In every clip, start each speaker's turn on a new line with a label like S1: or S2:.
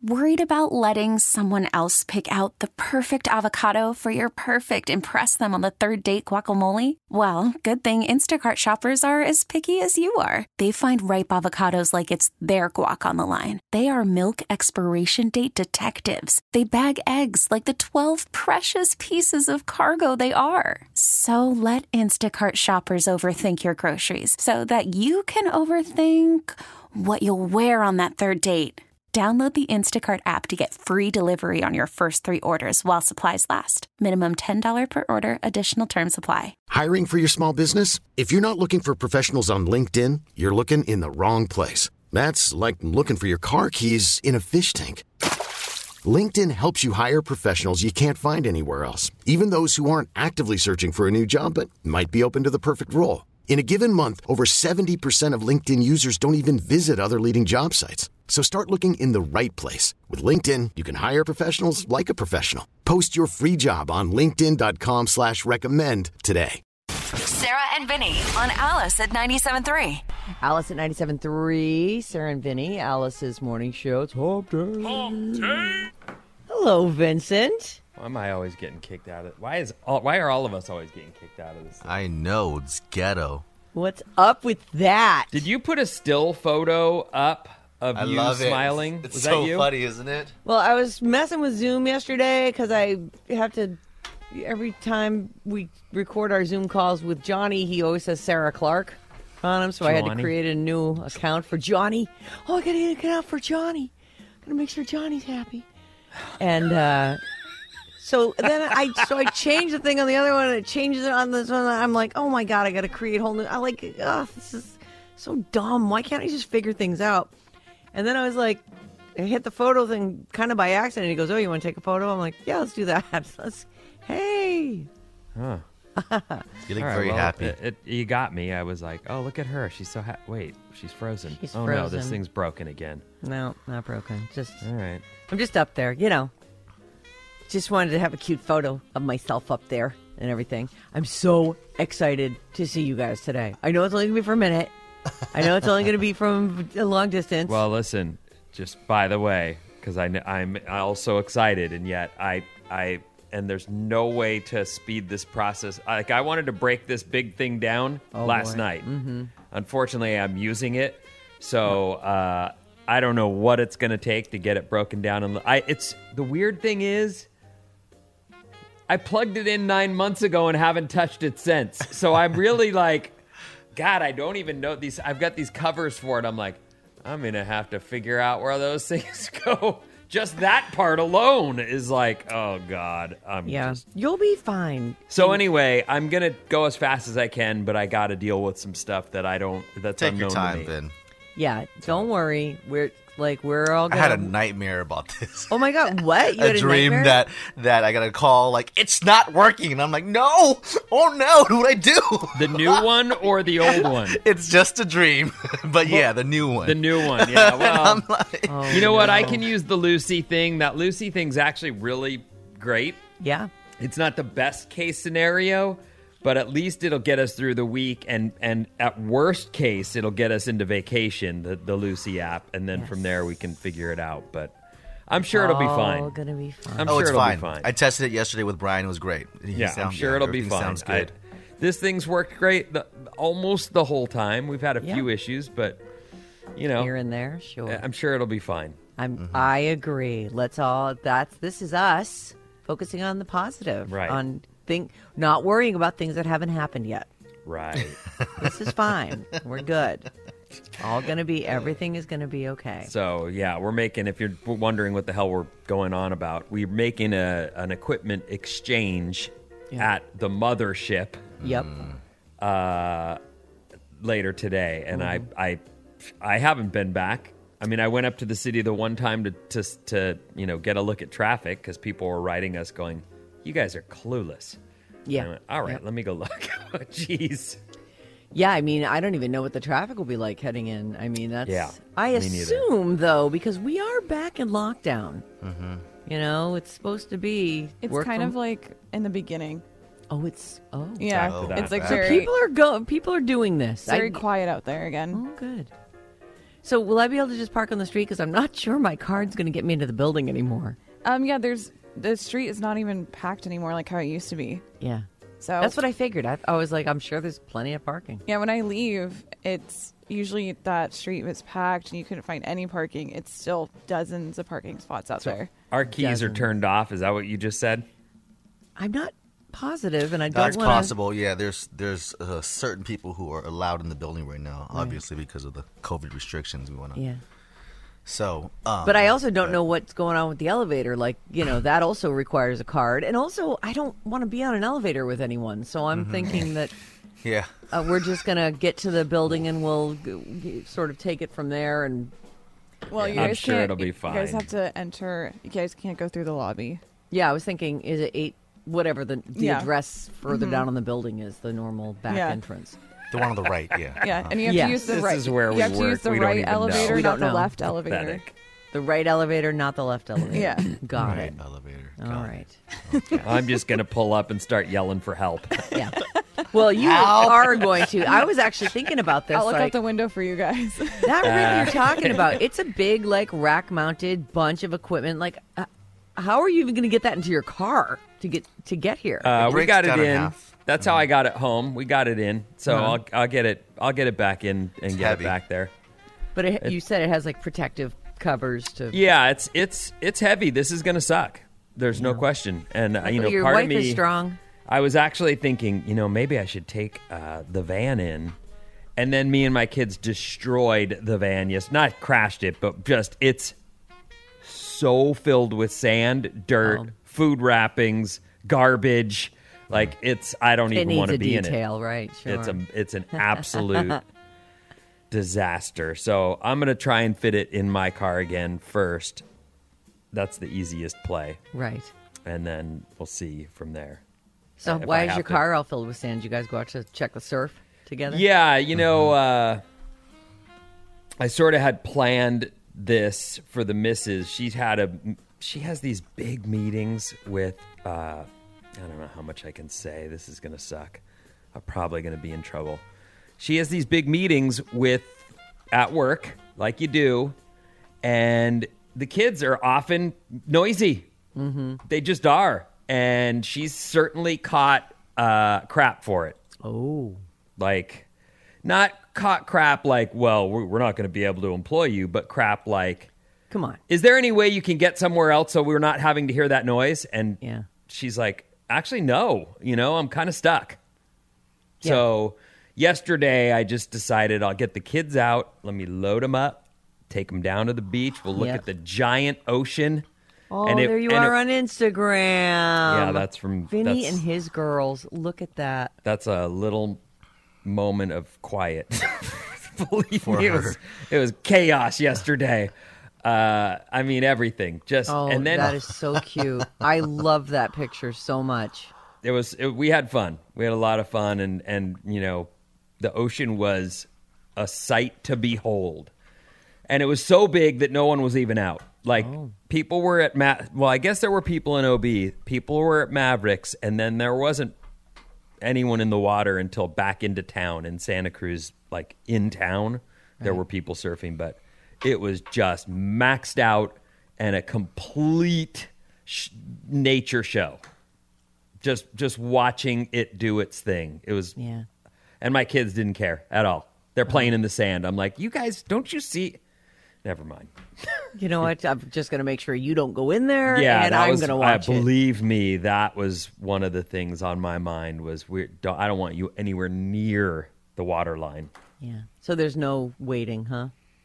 S1: Worried about letting someone else pick out the perfect avocado for your perfect impress them on the third date guacamole? Well, good thing Instacart shoppers are as picky as you are. They find ripe avocados like it's their guac on the line. They are milk expiration date detectives. They bag eggs like the 12 precious pieces of cargo they are. So let Instacart shoppers overthink your groceries so that you can overthink what you'll wear on that third date. Download the Instacart app to get free delivery on your first 3 orders while supplies last. Minimum $10 per order. Additional terms apply.
S2: Hiring for your small business? If you're not looking for professionals on LinkedIn, you're looking in the wrong place. That's like looking for your car keys in a fish tank. LinkedIn helps you hire professionals you can't find anywhere else, even those who aren't actively searching for a new job but might be open to the perfect role. In a given month, over 70% of LinkedIn users don't even visit other leading job sites. So start looking in the right place. With LinkedIn, you can hire professionals like a professional. Post your free job on linkedin.com/recommend today.
S3: Sarah and Vinny on Alice at 97.3.
S4: Alice at 97.3, Sarah and Vinny, Alice's morning show. It's Hump Day. Hello, Vincent.
S5: Why am I always getting kicked out of it? Why are all of us always getting kicked out of this thing?
S6: I know, it's ghetto.
S4: What's up with that?
S5: Did you put a still photo up of
S6: I
S5: you
S6: love
S5: smiling?
S6: It's
S5: Was
S6: so
S5: that you?
S6: funny, isn't it?
S4: Well, I was messing with Zoom yesterday because I have to, every time we record our Zoom calls with Johnny, he always says Sarah Clark on him, so I had to create a new account for Johnny. Oh, I got to get an account for Johnny. Got to make sure Johnny's happy. And so then I changed the thing on the other one, and it changes it on this one. I'm like, oh my God, I got to create whole new. I like, this is so dumb. Why can't I just figure things out? And then I was like, I hit the photo thing kind of by accident. He goes, oh, you want to take a photo? I'm like, yeah, let's do that. Hey.
S5: Huh.
S6: You look
S5: All right,
S6: very
S5: well,
S6: happy.
S5: You got me. I was like, oh, look at her. She's so happy. Wait, she's frozen.
S4: She's
S5: No,
S4: frozen.
S5: this thing's broken again.
S4: No, not broken. Just,
S5: All right.
S4: I'm just up there, Just wanted to have a cute photo of myself up there and everything. I'm so excited to see you guys today. I know it's only going to be for a minute. I know it's only going to be from a long distance.
S5: Well, listen, just by the way, because I'm also excited, and yet and there's no way to speed this process. Like, I wanted to break this big thing down last night. Mm-hmm. Unfortunately, I'm using it, so I don't know what it's going to take to get it broken down. And it's the weird thing is, I plugged it in 9 months ago and haven't touched it since. So I'm really like, God, I don't even know these. I've got these covers for it. I'm like, I'm going to have to figure out where those things go. Just that part alone is like, oh, God.
S4: You'll be fine.
S5: So anyway, I'm going to go as fast as I can, but I got to deal with some stuff that's
S6: Take
S5: unknown
S6: your time,
S5: to me.
S6: Vin.
S4: Yeah, don't worry. We're all
S6: I
S4: gonna...
S6: had a nightmare about this.
S4: Oh my God, what? You had
S6: a dream
S4: nightmare?
S6: that I got a call like, it's not working. And I'm like, no. Oh no, what do I do?
S5: The new one or the old one?
S6: It's just a dream. But yeah, the new one.
S5: The new one, yeah. Well,
S6: I'm like,
S5: you know what? I can use the Lucy thing. That Lucy thing's actually really great.
S4: Yeah.
S5: It's not the best case scenario, but at least it'll get us through the week, and at worst case, it'll get us into vacation, the Lucy app, and then from there we can figure it out. But I'm sure it'll be fine.
S4: All gonna be fine.
S5: I'm
S6: oh,
S5: sure
S6: it's
S5: it'll
S6: fine.
S5: be fine.
S6: I tested it yesterday with Brian. It was great.
S5: I'm sure it'll be fine.
S6: Sounds good.
S5: This thing's worked great almost the whole time. We've had a few issues, but
S4: Here and there, sure.
S5: I'm sure it'll be fine.
S4: I agree. This is us focusing on the positive.
S5: Right.
S4: Not worrying about things that haven't happened yet.
S5: Right.
S4: This is fine. We're good. Everything is going to be okay.
S5: So, yeah, we're making, if you're wondering what the hell we're going on about, we're making an equipment exchange at the mothership.
S4: Yep.
S5: Later today. And I haven't been back. I mean, I went up to the city the one time to get a look at traffic because people were writing us going, you guys are clueless.
S4: Yeah.
S5: And I went, all right, let me go look. Jeez.
S4: Yeah, I mean, I don't even know what the traffic will be like heading in. I mean, that's...
S5: Yeah,
S4: I assume,
S5: neither.
S4: though, because we are back in lockdown. Mm-hmm. It's supposed to be...
S7: It's kind of like in the beginning.
S5: Yeah,
S7: it's like
S4: so people are doing this.
S7: Very quiet out there again.
S4: Oh, good. So will I be able to just park on the street? Because I'm not sure my card's going to get me into the building anymore.
S7: Yeah, the street is not even packed anymore like how it used to be.
S4: Yeah.
S7: So
S4: That's what I figured. I was like, I'm sure there's plenty of parking.
S7: Yeah, when I leave, it's usually that street was packed and you couldn't find any parking. It's still dozens of parking spots out there.
S5: Our keys are turned off. Is that what you just said?
S4: I'm not positive, and I don't
S6: That's
S4: want
S6: possible. Yeah, there's certain people who are allowed in the building right now, obviously because of the COVID restrictions going on.
S4: Yeah.
S6: So,
S4: but I also don't know what's going on with the elevator. Like, that also requires a card. And also, I don't want to be on an elevator with anyone. So I'm thinking that
S6: yeah,
S4: we're just going to get to the building and we'll sort of take it from there. And
S7: well, you
S5: I'm
S7: guys
S5: sure
S7: can't,
S5: it'll be fine.
S7: You guys have to enter. You guys can't go through the lobby.
S4: yeah, I was thinking, is it 8, whatever the
S7: Yeah.
S4: address further down on the building is, the normal back entrance.
S6: the one on the right. Yeah,
S7: Yeah, and you have
S4: Yeah.
S7: to use the
S5: This
S7: right.
S5: is where
S7: you
S5: we
S7: have to
S5: work.
S7: use the
S5: We don't
S7: right
S5: even know.
S7: elevator,
S4: We
S7: not
S4: don't
S7: the
S4: know.
S7: left elevator.
S5: Pathetic.
S4: The right elevator, not the left elevator.
S7: Yeah.
S4: Got
S6: right
S4: it.
S6: elevator.
S4: All
S6: Got
S4: right.
S6: it.
S5: I'm just going to pull up and start yelling for help.
S4: Yeah. Well, you are going to. I was actually thinking about this.
S7: I'll look out
S4: like,
S7: the window for you guys.
S4: that rig you're talking about, it's a big, like, rack-mounted bunch of equipment. Like, how are you even going to get that into your car to get here?
S5: We
S6: Rick's
S5: got it
S6: got it
S5: in.
S6: half.
S5: That's how I got it home. We got it in. So I'll get it back in and get
S6: heavy.
S5: it back there.
S4: But you said it has, like, protective covers to.
S5: Yeah, it's heavy. This is going to suck. There's no question. And
S4: Your
S5: part
S4: wife
S5: of me
S4: is strong.
S5: I was actually thinking, maybe I should take the van in. And then me and my kids destroyed the van. Yes, not crashed it, but just it's so filled with sand, dirt, food wrappings, garbage. Like I don't
S4: It
S5: even want
S4: needs
S5: to
S4: a
S5: be in
S4: detail,
S5: it.
S4: right? Sure.
S5: It's an absolute disaster. So I'm going to try and fit it in my car again first. That's the easiest play.
S4: Right.
S5: And then we'll see from there.
S4: So
S5: If
S4: why
S5: I
S4: is
S5: have
S4: your
S5: to-
S4: car all filled with sand? Did you guys go out to check the surf together?
S5: Yeah, I sort of had planned this for the missus. She has these big meetings with I don't know how much I can say. This is going to suck. I'm probably going to be in trouble. She has these big meetings at work, like you do, and the kids are often noisy. Mm-hmm. They just are. And she's certainly caught crap for it.
S4: Oh.
S5: Like, not caught crap like, well, we're not going to be able to employ you, but crap like,
S4: Come on.
S5: is there any way you can get somewhere else so we're not having to hear that noise? And
S4: Yeah.
S5: she's like, actually, no. I'm kind of stuck.
S4: Yeah.
S5: So yesterday, I just decided I'll get the kids out. Let me load them up, take them down to the beach. We'll look
S4: Yep.
S5: at the giant ocean.
S4: Oh,
S5: And
S4: there you are on Instagram.
S5: Yeah, that's from
S4: Vinny
S5: that's-
S4: and his girls. Look at that.
S5: That's a little moment of quiet. Believe
S6: For
S5: me,
S6: her.
S5: it was chaos yesterday. I mean, everything.
S4: Oh,
S5: And then
S4: that is so cute. I love that picture so much.
S5: we had fun. We had a lot of fun, and the ocean was a sight to behold. And it was so big that no one was even out. Like, people were at I guess there were people in OB. People were at Mavericks, and then there wasn't anyone in the water until back into town in Santa Cruz, like in town. There were people surfing, but it was just maxed out and a complete nature show. Just watching it do its thing. It was,
S4: Yeah.
S5: and my kids didn't care at all. They're playing in the sand. I'm like, you guys, don't you see? Never mind.
S4: You know what? I'm just going to make sure you don't go in there,
S5: Yeah,
S4: and
S5: that
S4: I'm
S5: was.
S4: going to watch it.
S5: Believe me, that was one of the things on my mind. Was I don't want you anywhere near the water line.
S4: Yeah. So there's no waiting, huh?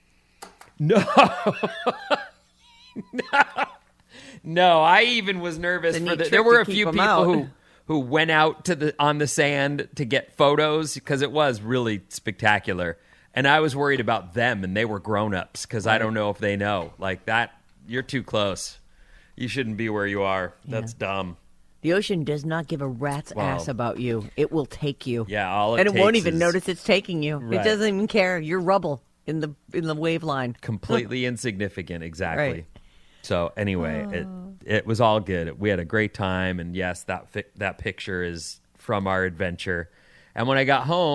S5: No, I even was nervous
S4: It's a
S5: for
S4: neat
S5: the.
S4: trick
S5: There were
S4: to
S5: a
S4: keep
S5: few
S4: 'em
S5: people
S4: out.
S5: who went out on the sand to get photos because it was really spectacular. And I was worried about them, and they were grown-ups because I don't know if they know. Like that, you're too close. You shouldn't be where you are. That's dumb.
S4: The ocean does not give a rat's ass about you. It will take you.
S5: Yeah, all it
S4: and it won't
S5: takes
S4: even
S5: is-
S4: notice it's taking you.
S5: Right.
S4: It doesn't even care. You're rubble in the wave line.
S5: Completely insignificant, exactly.
S4: Right.
S5: So anyway, it was all good. We had a great time, and yes, that picture is from our adventure. And when I got home,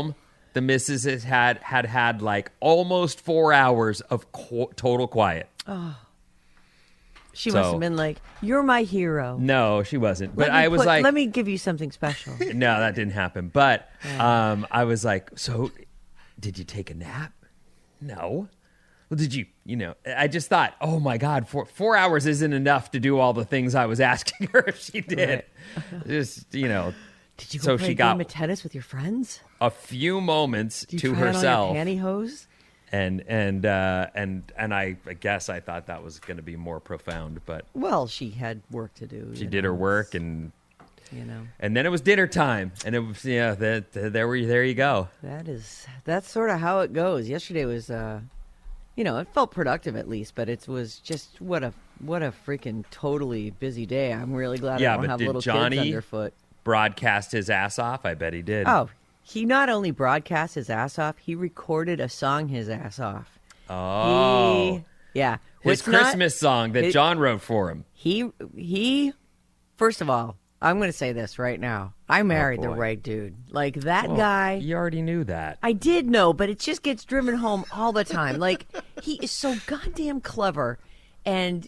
S5: the missus had like almost 4 hours of total quiet.
S4: Oh. She must have been like, "You're my hero."
S5: No, she wasn't. But I was like,
S4: "Let me give you something special."
S5: No, that didn't happen. But I was like, "So, did you take a nap?" No. Well, did you? I just thought, "Oh my God, 4 hours isn't enough to do all the things I was asking her if she did." Right. Just
S4: Did you go play a game of tennis with your friends?
S5: A few moments to herself.
S4: Do you try on your pantyhose?
S5: And I guess I thought that was going to be more profound, but
S4: she had work to do.
S5: She did her work, and and then it was dinner time, and it was there you go.
S4: That's sort of how it goes. Yesterday was it felt productive at least, but it was just what a freaking totally busy day. I'm really glad I don't have little
S5: Johnny
S4: kids underfoot.
S5: Broadcast his ass off? I bet he did.
S4: Oh. He not only broadcast his ass off, he recorded a song his ass off.
S5: Oh. His Christmas song that John wrote for him.
S4: He first of all, I'm going to say this right now. I married the right dude. Like that guy.
S5: You already knew that.
S4: I did know, but it just gets driven home all the time. Like he is so goddamn clever and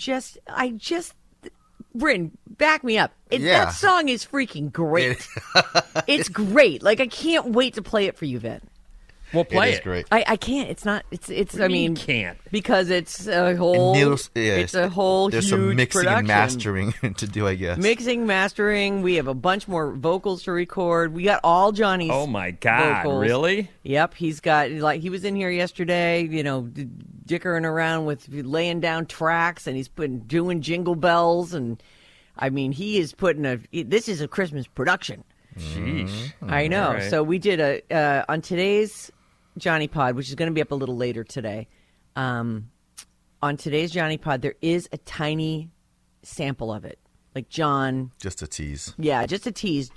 S4: Bryn, back me up. That song is freaking great. It's great. Like, I can't wait to play it for you, Vin.
S5: We'll play it.
S6: Great.
S4: I can't. It's not. It's. I mean,
S5: can't
S4: because it's a whole. It's a whole.
S6: There's
S4: huge
S6: some mixing
S4: production.
S6: and mastering to do, I guess.
S4: Mixing, mastering. We have a bunch more vocals to record. We got all Johnny's.
S5: Oh my God!
S4: Vocals.
S5: Really?
S4: Yep. He's got he was in here yesterday. Dickering around with laying down tracks, and he's doing jingle bells, and I mean, he is this is a Christmas production.
S5: Sheesh.
S4: I know.
S5: Right.
S4: So we did on today's Johnny Pod, which is going to be up a little later today. On today's Johnny Pod, there is a tiny sample of it. Like John.
S6: Just a tease.
S4: Yeah, just a tease.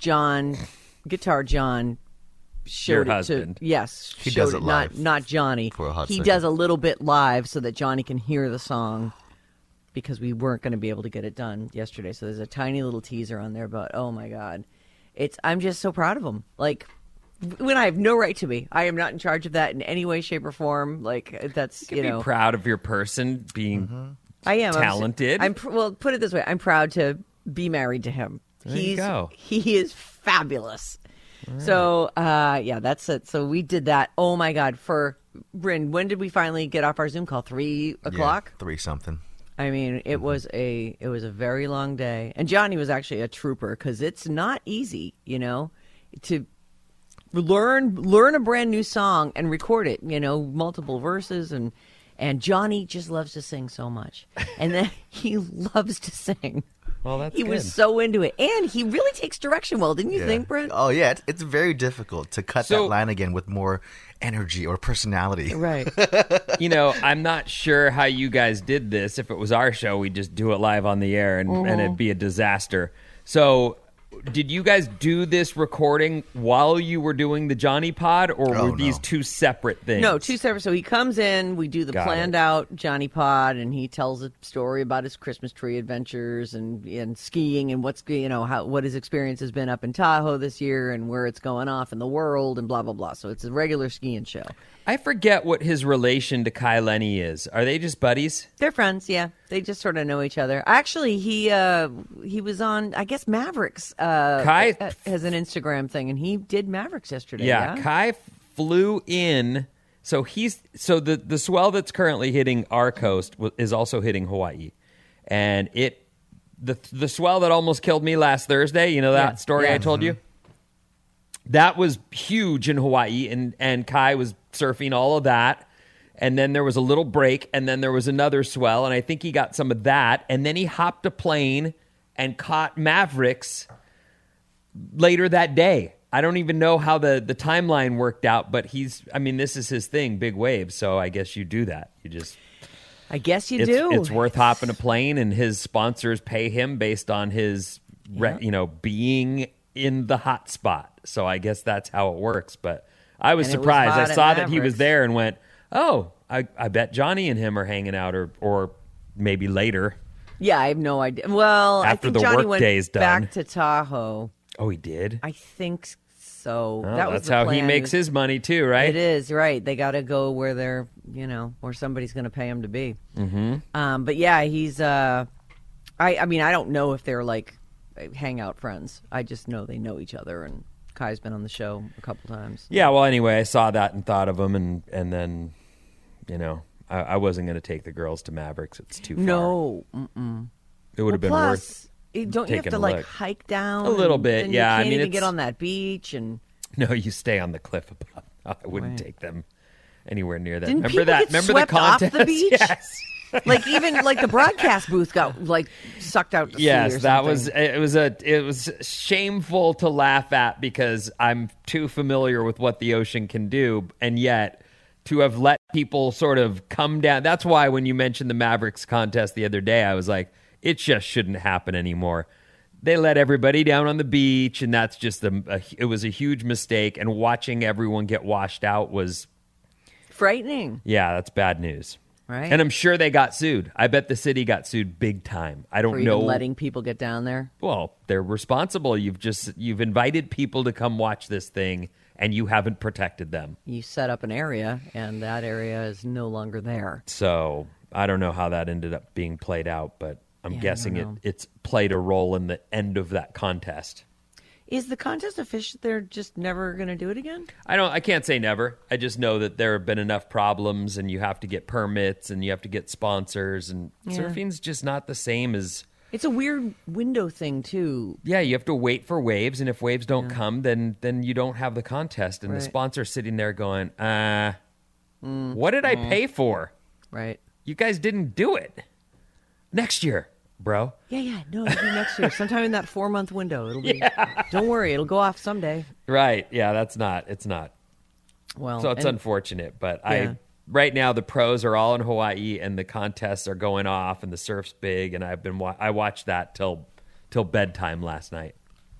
S4: Guitar John showed
S5: Your
S4: it
S5: husband.
S4: Yes.
S6: He does it live.
S4: Not Johnny.
S6: For a hot
S4: he
S6: second.
S4: does a little bit live so that Johnny can hear the song because we weren't going to be able to get it done yesterday. So there's a tiny little teaser on there, but oh my God. I'm just so proud of him. Like, when I have no right to be. I am not in charge of that in any way, shape, or form. Like, that's,
S5: you can be proud of your person being
S4: I am
S5: talented.
S4: Well, put it this way. I'm proud to be married to him.
S5: There you go.
S4: He is fabulous. Right. So, that's it. So we did that. Oh, my God. For Bryn, when did we finally get off our Zoom call? 3 o'clock?
S6: 3 something.
S4: I mean, it was a very long day. And Johnny was actually a trooper because it's not easy, to learn a brand new song and record it, multiple verses. And Johnny just loves to sing so much. And then he loves to sing.
S5: Well, that's
S4: He
S5: good.
S4: was so into it. And he really takes direction well, didn't you think, Brent?
S6: Oh, yeah. It's very difficult to cut that line again with more energy or personality.
S4: Right.
S5: I'm not sure how you guys did this. If it was our show, we'd just do it live on the air and it'd be a disaster. So did you guys do this recording while you were doing the Johnny Pod, or were these two separate things?
S4: No, two separate. So he comes in, we do the planned out Johnny Pod, and he tells a story about his Christmas tree adventures and skiing and what his experience has been up in Tahoe this year and where it's going off in the world and blah, blah, blah. So it's a regular skiing show.
S5: I forget what his relation to Kai Lenny is. Are they just buddies?
S4: They're friends, yeah. They just sort of know each other. Actually, he was on, I guess, Mavericks.
S5: Kai
S4: has an Instagram thing, and he did Mavericks yesterday.
S5: Yeah, Kai flew in. So the swell that's currently hitting our coast is also hitting Hawaii, and the swell that almost killed me last Thursday. That story I told you. That was huge in Hawaii, and Kai was surfing all of that. And then there was a little break, and then there was another swell, and I think he got some of that. And then he hopped a plane and caught Mavericks later that day. I don't even know how the timeline worked out, but this is his thing, big waves. So I guess you do that.
S4: I guess you do.
S5: It's worth hopping a plane, and his sponsors pay him based on his, being in the hot spot. So I guess that's how it works. But I was surprised. I saw that he was there and went, oh, I bet Johnny and him are hanging out or maybe later.
S4: Yeah, I have no idea. Well,
S5: after
S4: I think
S5: the
S4: Johnny
S5: work
S4: went
S5: day's done.
S4: back to Tahoe.
S5: Oh, he did?
S4: I think So
S5: Well,
S4: that was
S5: that's
S4: the
S5: how
S4: plan.
S5: he makes his money too, right?
S4: It is, right. They got to go where they're, where somebody's going to pay him to be. Mm-hmm. But yeah, he's, I mean, I don't know if they're like hangout friends. I just know they know each other, and Kai's been on the show a couple times.
S5: Yeah, well, anyway, I saw that and thought of him, and then, I wasn't going to take the girls to Mavericks. It's too far.
S4: No.
S5: It would have been worth
S4: don't you have
S5: taking
S4: to
S5: a
S4: like
S5: look.
S4: hike down?
S5: A little
S4: and
S5: bit,
S4: then
S5: yeah.
S4: You can't even get on that beach, and
S5: No, you stay on the cliff above. I wouldn't take them anywhere near that.
S4: Didn't
S5: Remember
S4: people
S5: that?
S4: get
S5: Remember
S4: swept
S5: the contest?
S4: off the beach?
S5: Yes.
S4: like even like the broadcast booth got like sucked out to sea
S5: Yes,
S4: or
S5: that
S4: something.
S5: was it was shameful to laugh at because I'm too familiar with what the ocean can do, and yet to have let people sort of come down. That's why when you mentioned the Mavericks contest the other day, I was like, it just shouldn't happen anymore. They let everybody down on the beach, and that's just it was a huge mistake. And watching everyone get washed out was
S4: frightening.
S5: Yeah, that's bad news.
S4: Right.
S5: And I'm sure they got sued. I bet the city got sued big time. I don't
S4: For
S5: know.
S4: even letting people get down there.
S5: Well, they're responsible. You've invited people to come watch this thing, and you haven't protected them.
S4: You set up an area, and that area is no longer there.
S5: So I don't know how that ended up being played out, but I'm guessing it's played a role in the end of that contest.
S4: Is the contest official? They're just never going to do it again?
S5: I can't say never. I just know that there have been enough problems, and you have to get permits, and you have to get sponsors, and surfing's just not the same as.
S4: It's a weird window thing too.
S5: Yeah, you have to wait for waves, and if waves don't come, then you don't have the contest, and the sponsor's sitting there going, what did I pay for?
S4: Right.
S5: You guys didn't do it. Next year, bro.
S4: Yeah. No, it'll be next year. Sometime in that 4-month window. It'll be. Don't worry, it'll go off someday.
S5: Right. Yeah, it's not.
S4: Well,
S5: So it's unfortunate, but
S4: Yeah.
S5: right now the pros are all in Hawaii, and the contests are going off, and the surf's big, and I watched that till bedtime last night.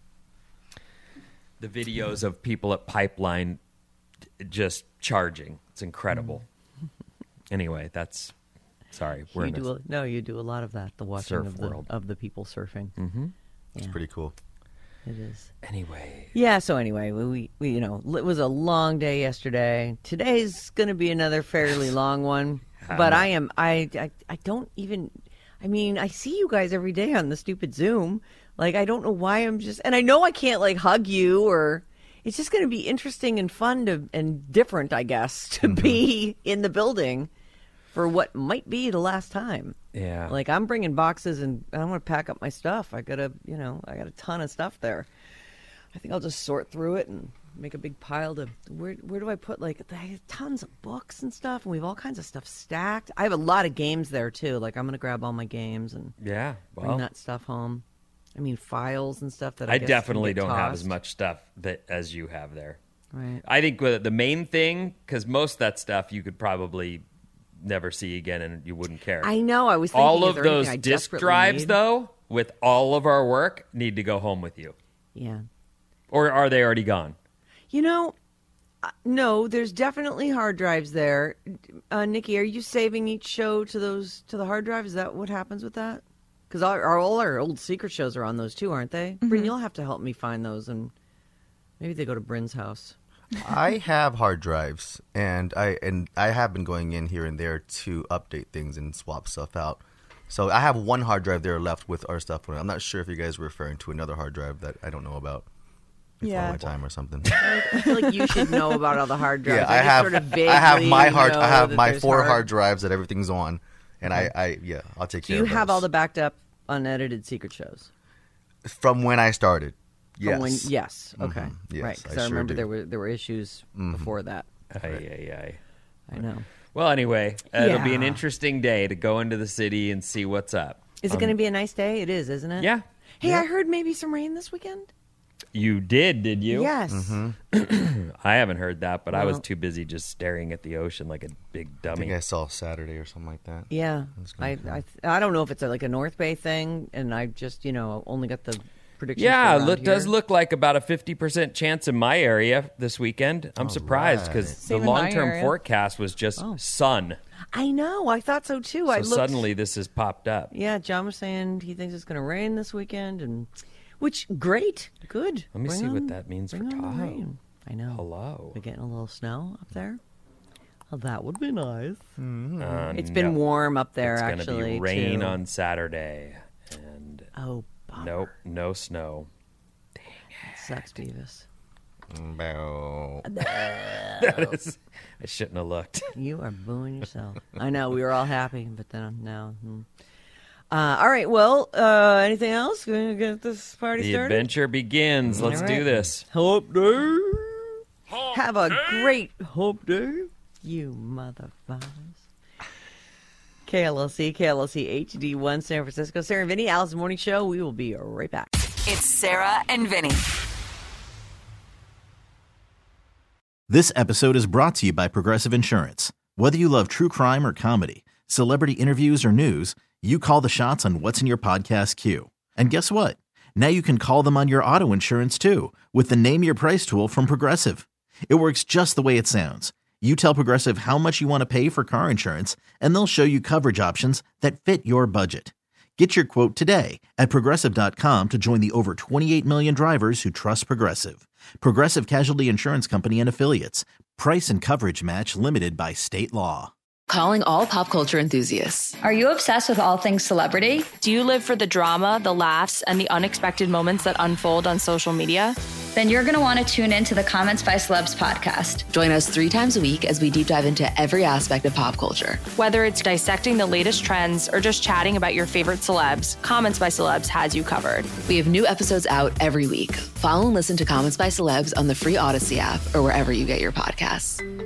S5: The videos of people at Pipeline just charging. It's incredible. Anyway, that's sorry. We're in
S4: you do a lot of that. The watching
S5: surf world.
S4: of the people surfing.
S5: Mm-hmm.
S6: It's pretty cool.
S4: It is.
S5: Anyway.
S4: Yeah. So anyway, we it was a long day yesterday. Today's going to be another fairly long one. But I don't even. I mean, I see you guys every day on the stupid Zoom. Like, I don't know why and I know I can't like hug you, or it's just going to be interesting and fun and different, I guess, to be in the building for what might be the last time.
S5: Yeah.
S4: Like, I'm bringing boxes, and I want to pack up my stuff. I got a ton of stuff there. I think I'll just sort through it and make a big pile to where do I put, like, I have tons of books and stuff, and we have all kinds of stuff stacked. I have a lot of games there too. Like, I'm going to grab all my games and bring that stuff home. I mean, files and stuff that I guess
S5: definitely
S4: can get
S5: don't have
S4: tossed.
S5: as much stuff as you have there.
S4: Right.
S5: I think the main thing, because most of that stuff you could probably never see again and you wouldn't care.
S4: I know. I was thinking,
S5: all
S4: is
S5: of
S4: there
S5: those
S4: anything I
S5: disk
S4: desperately
S5: drives,
S4: need?
S5: though, with all of our work, need to go home with you.
S4: Yeah.
S5: Or are they already gone?
S4: No, there's definitely hard drives there. Nikki, are you saving each show to the hard drive? Is that what happens with that? Because all our old secret shows are on those too, aren't they?
S7: Mm-hmm.
S4: Bryn, you'll have to help me find those, and maybe they go to Bryn's house.
S6: I have hard drives, and I have been going in here and there to update things and swap stuff out. So I have one hard drive there left with our stuff on it. I'm not sure if you guys were referring to another hard drive that I don't know about. Before my time or something.
S4: I feel like you should know about all the hard drives.
S6: Yeah, I have.
S4: Sort of vaguely
S6: I have my hard.
S4: know
S6: I have
S4: that
S6: my
S4: there's
S6: 4 hard drives that everything's on, and I'll take
S4: Do
S6: care of
S4: you have
S6: those.
S4: all the backed up, unedited secret shows?
S6: From when I started? Yes.
S4: From when, yes. Okay.
S6: Yes,
S4: right. Because
S6: I
S4: I
S6: sure
S4: remember
S6: do.
S4: there were issues before that.
S5: Aye.
S4: I know.
S5: Well, anyway, it'll be an
S4: Yeah.
S5: interesting day to go into the city and see what's up.
S4: Is it going to be a nice day? It is, isn't it?
S5: Yeah.
S4: Hey, I heard maybe some rain this weekend.
S5: You did you?
S4: Yes.
S5: I haven't heard that, but I was too busy just staring at the ocean like a big
S6: I
S5: dummy.
S6: think I saw Saturday or something like that.
S4: Yeah.
S6: gonna
S4: I don't know if it's like a North Bay thing, and I just only got the predictions.
S5: Yeah,
S4: for around
S5: it does
S4: here.
S5: look like about a 50% chance in my area this weekend. I'm surprised because the
S7: Same in my
S5: long-term
S7: area.
S5: forecast was just sun.
S4: I know. I thought so too.
S5: So
S4: I looked,
S5: suddenly this has popped up.
S4: Yeah, John was saying he thinks it's going to rain this weekend, and Which, great. Good.
S5: Let me see what that means for Tahoe.
S4: I know.
S5: Hello.
S4: We're getting a little snow up there. Oh, that would be nice. It's
S5: No.
S4: been warm up there,
S5: It's
S4: actually.
S5: It's going to be rain
S4: too.
S5: on Saturday. And
S4: bummer.
S5: nope, no snow.
S4: Sucks, Beavis.
S5: That is, I shouldn't have looked.
S4: You are booing yourself. I know. We were all happy, but then now. All right. Well, anything else? Going to get this party
S5: The
S4: started?
S5: adventure begins. Let's do this.
S4: Hump Day. Have a great Hump Day, you motherfuckers. KLLC HD1 San Francisco. Sarah and Vinny, Alice Morning Show. We will be right back.
S3: It's Sarah and Vinny.
S8: This episode is brought to you by Progressive Insurance. Whether you love true crime or comedy, celebrity interviews or news, you call the shots on what's in your podcast queue. And guess what? Now you can call them on your auto insurance too with the Name Your Price tool from Progressive. It works just the way it sounds. You tell Progressive how much you want to pay for car insurance, and they'll show you coverage options that fit your budget. Get your quote today at Progressive.com to join the over 28 million drivers who trust Progressive. Progressive Casualty Insurance Company and Affiliates. Price and coverage match limited by state law.
S9: Calling all pop culture enthusiasts.
S10: Are you obsessed with all things celebrity?
S11: Do you live for the drama, the laughs, and the unexpected moments that unfold on social media?
S10: Then you're going to want to tune in to the Comments by Celebs podcast.
S9: Join us 3 times a week as we deep dive into every aspect of pop culture.
S11: Whether it's dissecting the latest trends or just chatting about your favorite celebs, Comments by Celebs has you covered.
S9: We have new episodes out every week. Follow and listen to Comments by Celebs on the free Odyssey app or wherever you get your podcasts.